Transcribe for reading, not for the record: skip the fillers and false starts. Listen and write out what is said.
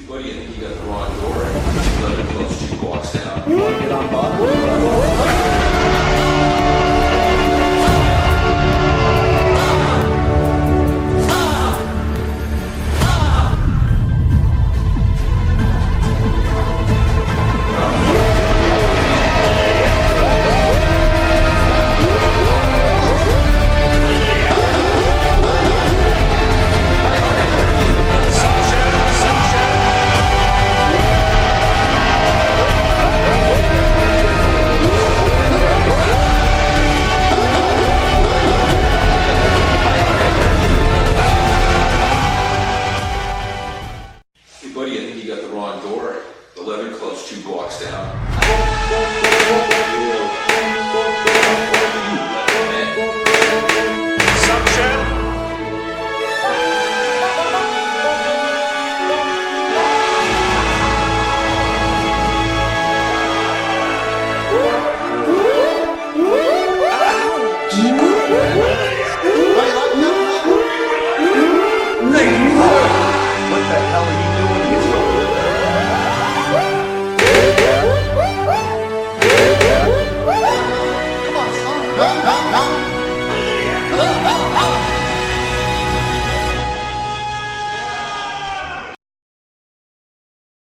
What do you think? You got the wrong door. Let it close 2 blocks down. You want to get on board? Buddy, I think you got the wrong door. The leather close 2 blocks down. What the hell are you doing here? Come on, son.